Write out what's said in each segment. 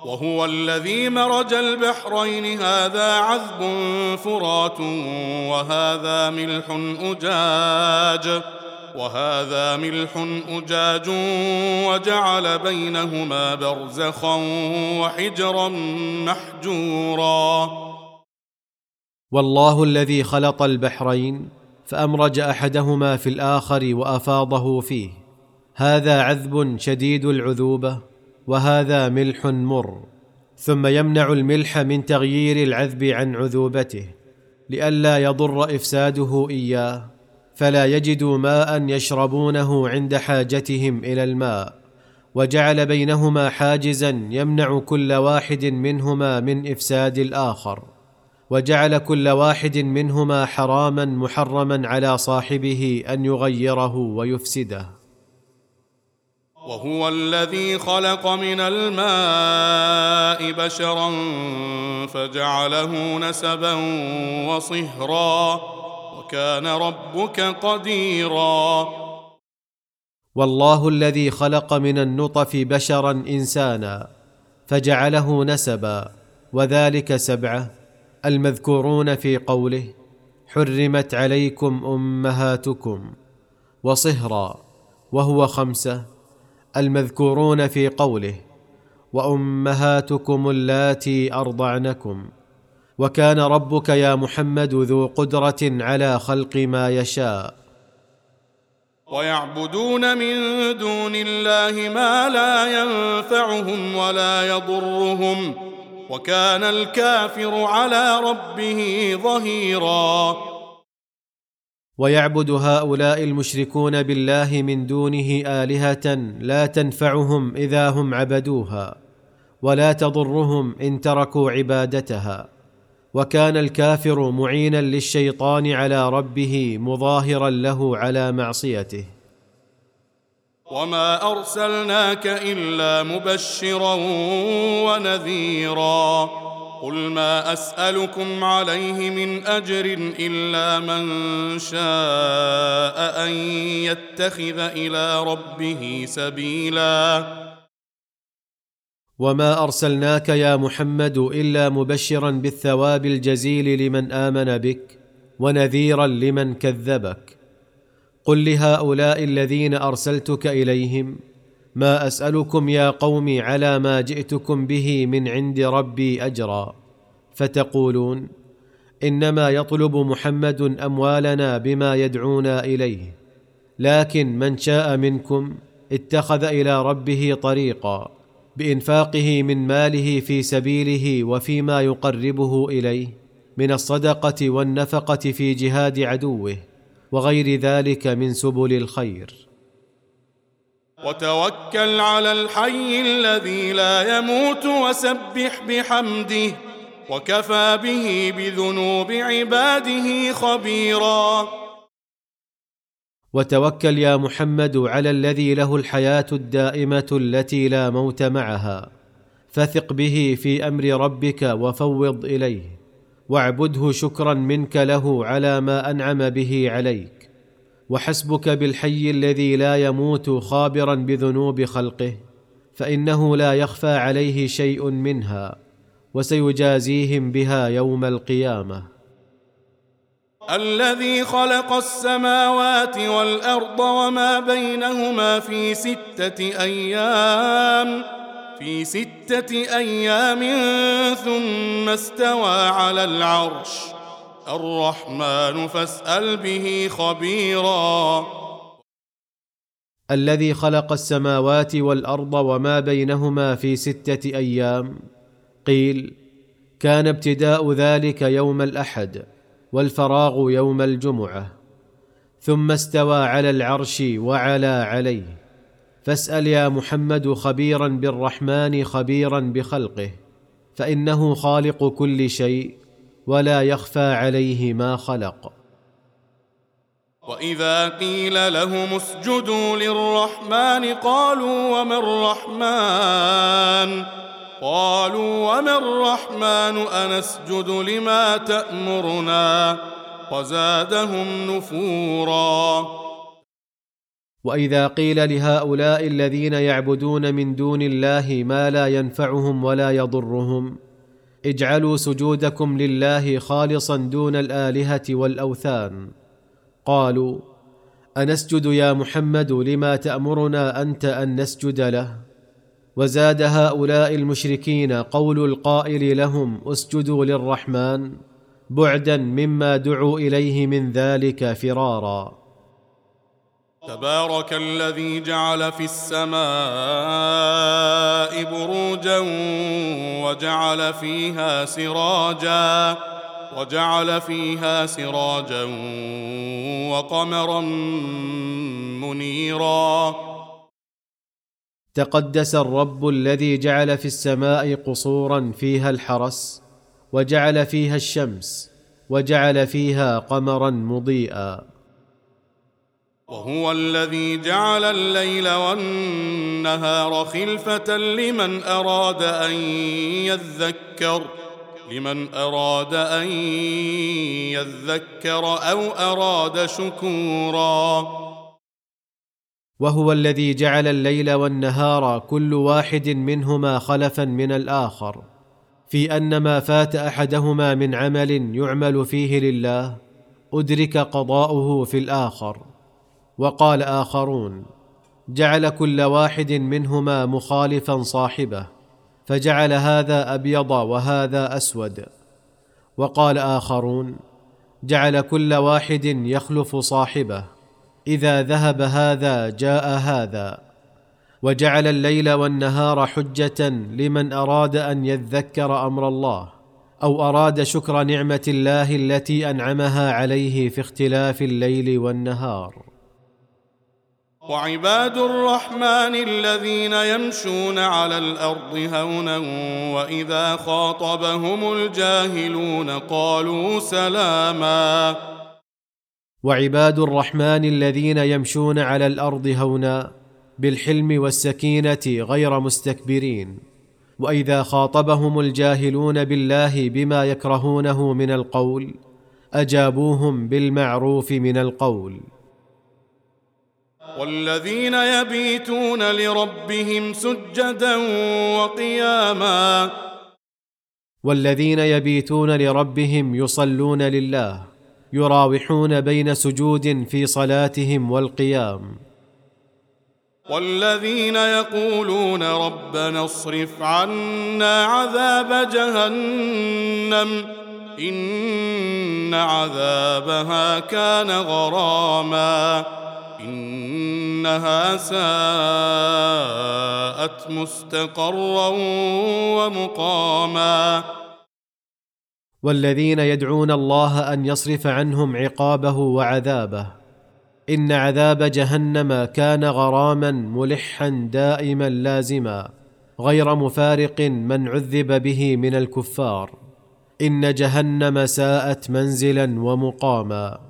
وهو الذي مرج البحرين هذا عذب فرات وهذا ملح أجاج وجعل بينهما برزخا وحجرا محجورا. والله الذي خلط البحرين فأمرج أحدهما في الآخر وأفاضه فيه، هذا عذب شديد العذوبة وهذا ملح مر، ثم يمنع الملح من تغيير العذب عن عذوبته لئلا يضر إفساده إياه، فلا يجدوا ماء يشربونه عند حاجتهم إلى الماء، وجعل بينهما حاجزا يمنع كل واحد منهما من إفساد الآخر، وجعل كل واحد منهما حراما محرما على صاحبه أن يغيره ويفسده. وهو الذي خلق من الماء بشرا فجعله نسبا وصهرا وكان ربك قديرا. والله الذي خلق من النطف بشرا إنسانا فجعله نسبا، وذلك 7 المذكورون في قوله حرمت عليكم أمهاتكم، وصهرا وهو 5 المذكورون في قوله وأمهاتكم اللاتي أرضعنكم. وكان ربك يا محمد ذو قدرة على خلق ما يشاء. ويعبدون من دون الله ما لا ينفعهم ولا يضرهم وكان الكافر على ربه ظهيرا. ويعبد هؤلاء المشركون بالله من دونه آلهة لا تنفعهم إذا هم عبدوها ولا تضرهم إن تركوا عبادتها، وكان الكافر معينا للشيطان على ربه مظاهرا له على معصيته. وما أرسلناك إلا مبشرا ونذيرا. قل ما أسألكم عليه من أجر إلا من شاء أن يتخذ إلى ربه سبيلا. وما أرسلناك يا محمد إلا مبشرا بالثواب الجزيل لمن آمن بك ونذيرا لمن كذبك. قل لهؤلاء الذين أرسلتك إليهم ما أسألكم يا قوم على ما جئتكم به من عند ربي أجرا، فتقولون إنما يطلب محمد أموالنا بما يدعونا إليه، لكن من شاء منكم اتخذ إلى ربه طريقا بإنفاقه من ماله في سبيله وفيما يقربه إليه من الصدقة والنفقة في جهاد عدوه وغير ذلك من سبل الخير. وتوكل على الحي الذي لا يموت وسبح بحمده وكفى به بذنوب عباده خبيرا. وتوكل يا محمد على الذي له الحياة الدائمة التي لا موت معها، فثق به في أمر ربك وفوض إليه، واعبده شكرا منك له على ما أنعم به عليك، وحسبك بالحي الذي لا يموت خابرا بذنوب خلقه، فإنه لا يخفى عليه شيء منها، وسيجازيهم بها يوم القيامة. الذي خلق السماوات والأرض وما بينهما في 6 أيام ثم استوى على العرش الرحمن فاسأل به خبيرا. الذي خلق السماوات والأرض وما بينهما في 6 أيام، قيل كان ابتداء ذلك يوم الأحد والفراغ يوم الجمعة، ثم استوى على العرش وعلى عليه، فاسأل يا محمد خبيرا بالرحمن خبيرا بخلقه، فإنه خالق كل شيء ولا يخفى عليه ما خلق. وإذا قيل لهم اسجدوا للرحمن قالوا وما الرحمن أنسجد لما تأمرنا وزادهم نفورا. واذا قيل لهؤلاء الذين يعبدون من دون الله ما لا ينفعهم ولا يضرهم اجعلوا سجودكم لله خالصا دون الآلهة والأوثان، قالوا أنسجد يا محمد لما تأمرنا أنت أن نسجد له؟ وزاد هؤلاء المشركين قول القائل لهم اسجدوا للرحمن بعدا مما دعوا إليه من ذلك فرارا. تبارك الذي جعل في السماء بروجا وجعل فيها سراجا وقمرا منيرا. تقدس الرب الذي جعل في السماء قصورا فيها الحرس، وجعل فيها الشمس، وجعل فيها قمرا مضيئا. وهو الذي جعل الليل والنهار خلفة لمن أراد أن يذكر أو أراد شكورا. وهو الذي جعل الليل والنهار كل واحد منهما خلفا من الآخر، في أن ما فات أحدهما من عمل يعمل فيه لله أدرك قضاؤه في الآخر. وقال آخرون جعل كل واحد منهما مخالفا صاحبه، فجعل هذا أبيض وهذا أسود. وقال آخرون جعل كل واحد يخلف صاحبه، إذا ذهب هذا جاء هذا. وجعل الليل والنهار حجة لمن أراد أن يذكر أمر الله أو أراد شكر نعمة الله التي أنعمها عليه في اختلاف الليل والنهار. وعباد الرحمن الذين يمشون على الأرض هونا وإذا خاطبهم الجاهلون قالوا سلاما. وعباد الرحمن الذين يمشون على الأرض هونا بالحلم والسكينة غير مستكبرين، وإذا خاطبهم الجاهلون بالله بما يكرهونه من القول أجابوهم بالمعروف من القول. والذين يبيتون لربهم سجدا وقياما. والذين يبيتون لربهم يصلون لله، يراوحون بين سجود في صلاتهم والقيام. والذين يقولون ربنا اصرف عنا عذاب جهنم إن عذابها كان غراما إنها ساءت مستقرا ومقاما. والذين يدعون الله أن يصرف عنهم عقابه وعذابه إن عذاب جهنم كان غراما ملحا دائما لازما غير مفارق من عذب به من الكفار. إن جهنم ساءت منزلا ومقاما.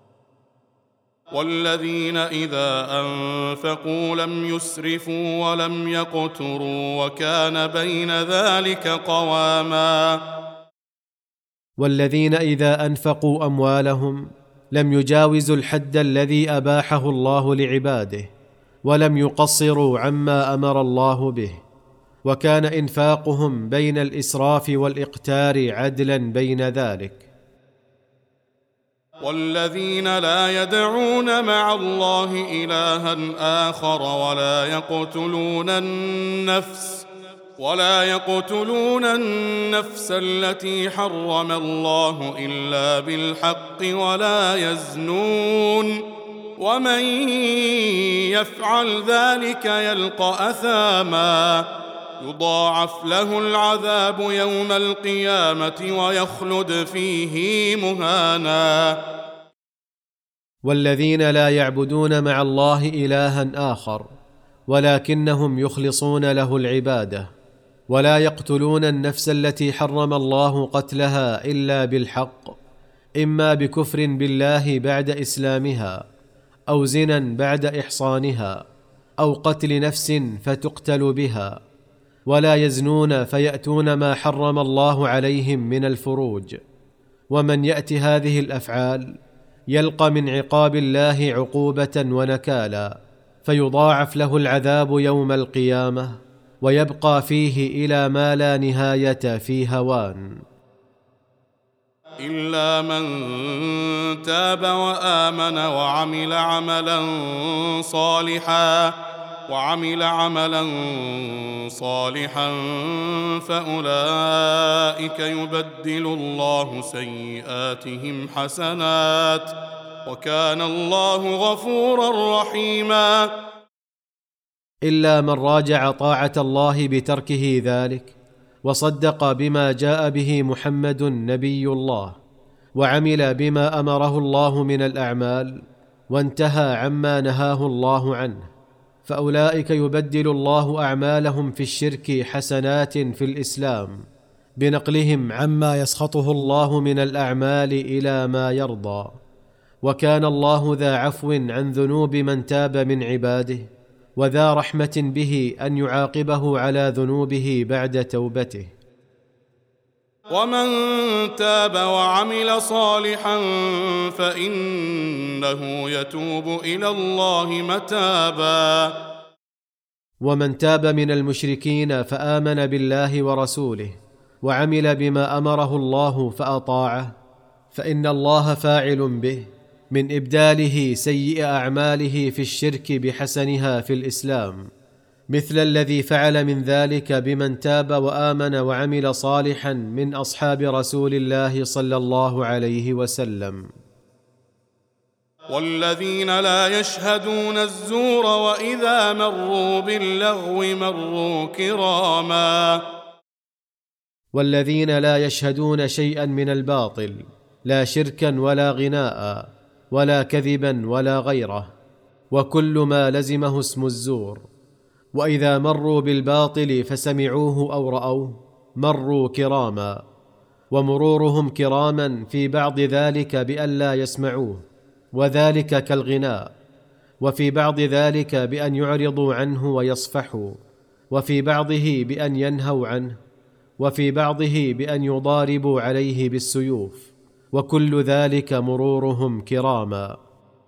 والذين إذا أنفقوا لم يسرفوا ولم يقتروا وكان بين ذلك قواما. والذين إذا أنفقوا أموالهم لم يجاوزوا الحد الذي أباحه الله لعباده ولم يقصروا عما أمر الله به، وكان إنفاقهم بين الإسراف والإقتار عدلا بين ذلك. والذين لا يدعون مع الله إلها آخر ولا يقتلون النفس التي حرم الله إلا بالحق ولا يزنون ومن يفعل ذلك يلقى أثاما يضاعف له العذاب يوم القيامة ويخلد فيه مهانا. والذين لا يعبدون مع الله إلها آخر ولكنهم يخلصون له العبادة، ولا يقتلون النفس التي حرم الله قتلها إلا بالحق، إما بكفر بالله بعد إسلامها أو زنا بعد إحصانها أو قتل نفس فتقتل بها، ولا يزنون فيأتون ما حرم الله عليهم من الفروج. ومن يأت هذه الأفعال يلقى من عقاب الله عقوبة ونكالا، فيضاعف له العذاب يوم القيامة ويبقى فيه إلى ما لا نهاية في هوان. إلا من تاب وآمن وعمل عملا صالحا فأولئك يبدل الله سيئاتهم حسنات وكان الله غفورا رحيما. إلا من راجع طاعة الله بتركه ذلك وصدق بما جاء به محمد نبي الله وعمل بما أمره الله من الأعمال وانتهى عما نهاه الله عنه، فأولئك يبدل الله أعمالهم في الشرك حسنات في الإسلام بنقلهم عما يسخطه الله من الأعمال إلى ما يرضى. وكان الله ذا عفو عن ذنوب من تاب من عباده وذا رحمة به أن يعاقبه على ذنوبه بعد توبته. ومن تاب وعمل صالحا فإنه يتوب إلى الله متابا. ومن تاب من المشركين فآمن بالله ورسوله وعمل بما أمره الله فأطاعه فإن الله فاعل به من إبداله سيئ أعماله في الشرك بحسنها في الإسلام، مثل الذي فعل من ذلك بمن تاب وآمن وعمل صالحا من أصحاب رسول الله صلى الله عليه وسلم. والذين لا يشهدون الزور وإذا مروا باللغو مروا كراما. والذين لا يشهدون شيئا من الباطل، لا شركا ولا غناء ولا كذبا ولا غيره، وكل ما لزمه اسم الزور، وإذا مروا بالباطل فسمعوه أو رأوه مروا كراما، ومرورهم كراما في بعض ذلك بأن لا يسمعوه، وذلك كالغناء، وفي بعض ذلك بأن يعرضوا عنه ويصفحوا، وفي بعضه بأن ينهوا عنه، وفي بعضه بأن يضاربوا عليه بالسيوف، وكل ذلك مرورهم كراما.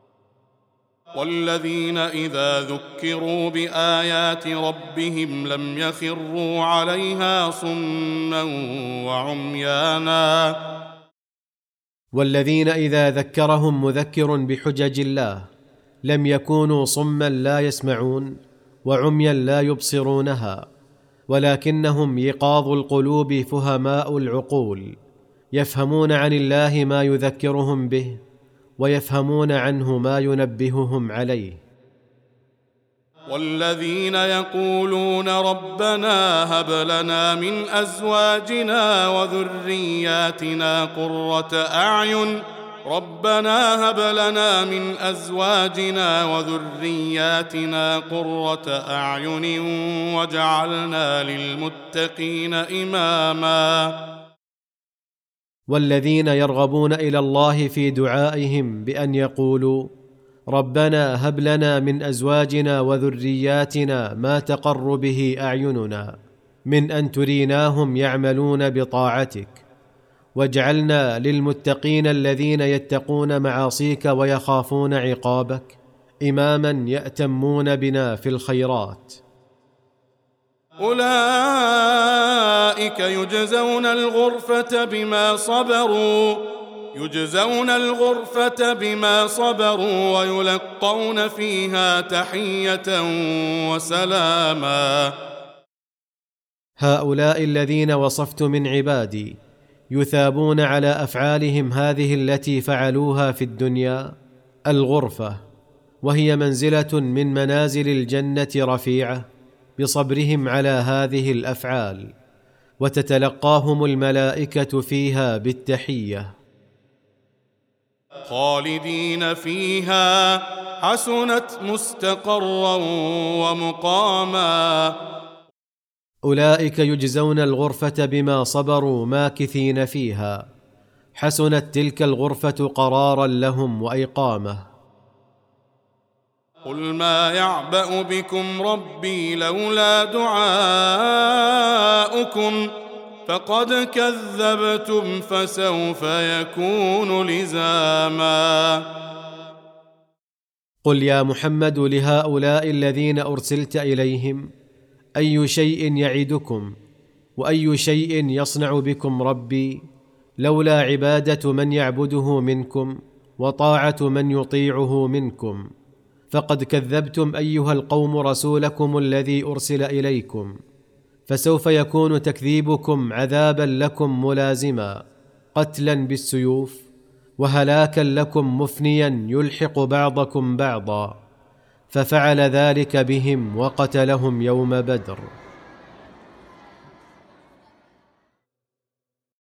والذين إذا ذكروا بآيات ربهم لم يخروا عليها صما وعميانا. والذين إذا ذكرهم مذكر بحجج الله لم يكونوا صما لا يسمعون وعميا لا يبصرونها، ولكنهم يقاظ القلوب فهماء العقول، يفهمون عن الله ما يذكرهم به ويفهمون عنه ما ينبههم عليه. والذين يقولون ربنا هب لنا من أزواجنا وذرياتنا قرة أعين واجعلنا للمتقين إماما. والذين يرغبون إلى الله في دعائهم بأن يقولوا ربنا هب لنا من أزواجنا وذرياتنا ما تقر به أعيننا، من أن تريناهم يعملون بطاعتك، واجعلنا للمتقين الذين يتقون معاصيك ويخافون عقابك إماما يأتمون بنا في الخيرات. أولئك يجزون الغرفة بما صبروا ويلقون فيها تحية وسلاما. هؤلاء الذين وصفت من عبادي يثابون على أفعالهم هذه التي فعلوها في الدنيا الغرفة، وهي منزلة من منازل الجنة رفيعة بصبرهم على هذه الأفعال، وتتلقاهم الملائكة فيها بالتحية خالدين فيها حسنت مستقرا ومقاما. أولئك يجزون الغرفة بما صبروا ماكثين فيها، حسنت تلك الغرفة قرارا لهم وإقامة. قل ما يعبأ بكم ربي لولا دعاؤكم فقد كذبتم فسوف يكون لزاما. قل يا محمد لهؤلاء الذين أرسلت إليهم: أي شيء يعدكم وأي شيء يصنع بكم ربي لولا عبادة من يعبده منكم وطاعة من يطيعه منكم؟ فقد كذبتم أيها القوم رسولكم الذي أرسل إليكم، فسوف يكون تكذيبكم عذابا لكم ملازما، قتلا بالسيوف وهلاكا لكم مفنيا يلحق بعضكم بعضا. ففعل ذلك بهم وقتلهم يوم بدر.